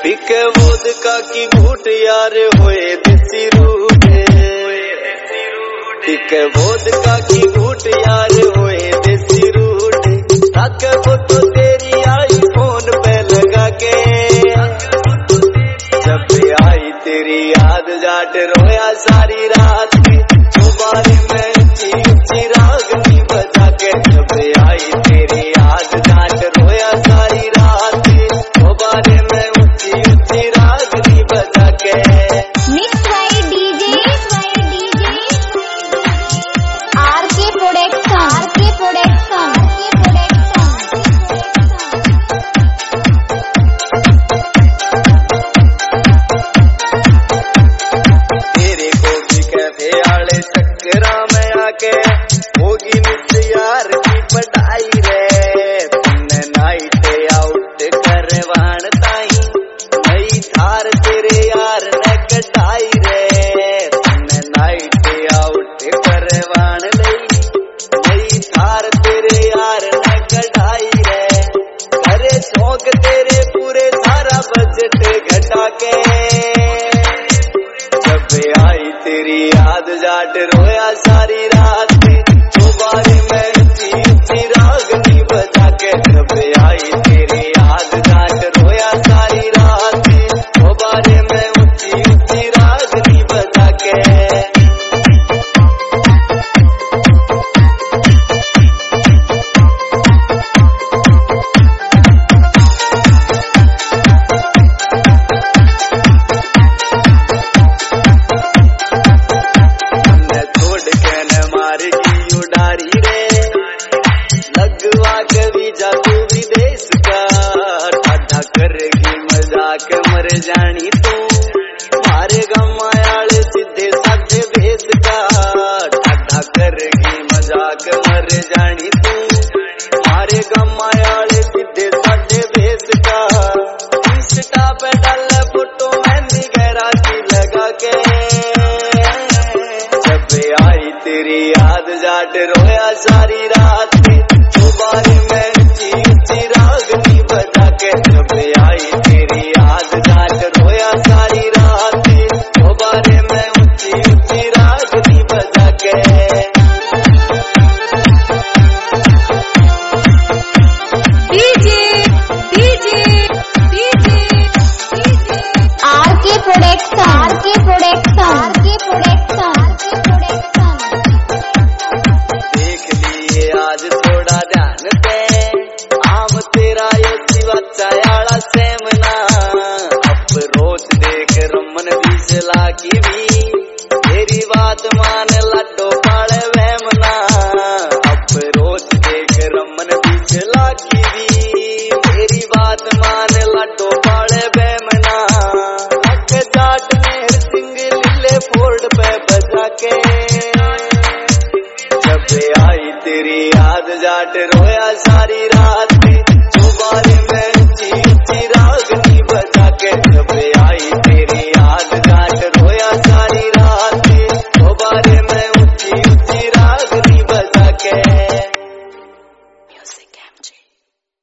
पीके vodka की घूट यार होए देसी रूठे, पीके वोदका की घूट यार होए देसी रूठे, ताके वो तो तेरी आई फोन पे लगा के, जब आई तेरी याद जाट रोया सारी रात की, दोबारे में ऊंची ऊंची रागनी बजा के, जब आई तेरी याद जाट रोया सारी रात की, दोबारे में ऊंची ऊंची रागनी बजा के। Mix by DJ RK production, तेरे को भी कैफे आले चक्करा में आके होगी नित यार की पढ़ाई रे, तुमने नाइट आउट करवान ताई नई थार तेरे यार ने कटाई रे, तुमने नाइट आउट करवान नई थार तेरे यार ने कटाई रे, करे शौक तेरे पूरे सारा बजट घटा के, जब आई तेरी याद जाट रोया सारी रात की, दोबारे में ऊंची ऊंची रागनी बजा के, जब आई तेरी याद जाट रोया सारी रात की, दोबारे में ऊंची ऊंची रागनी बजा के। लगवा कभी जा तू विदेश का, ठाठा करेगी मजाक मर जानी तू, मारे गमायाल सीधे साधे भेस का, ठाठा करेगी मजाक मर जानी तू, मारे गमायाल सीधे साधे भेस का, इंस्टा पे डाल फोटो मेहंदी गहरा की लगा के, जब आई तेरी याद जाट रोया सारी रात की, दोबारे में ऊंची ऊंची रागनी बजा के, जब आई तेरी याद जाट रोया सारी रात की, दोबारे में ऊंची ऊंची रागनी बजा के। आरके प्रोडक्शन, देख लिए आज थोड़ा ध्यान दे, आम तेरा ये सिवा चायाला सेमना, अब रोज देख रमन भी चला की भी, तेरी बात मान लड्डो पाले वहमना, अब रोज देख रमन भी चला की भी, तेरी बात मान लड्डो पाले वहमना, अक जाट मेहर सिंह लीले फोर्ड पे बजा के, जब आई तेरी याद जाट रोया सारी रात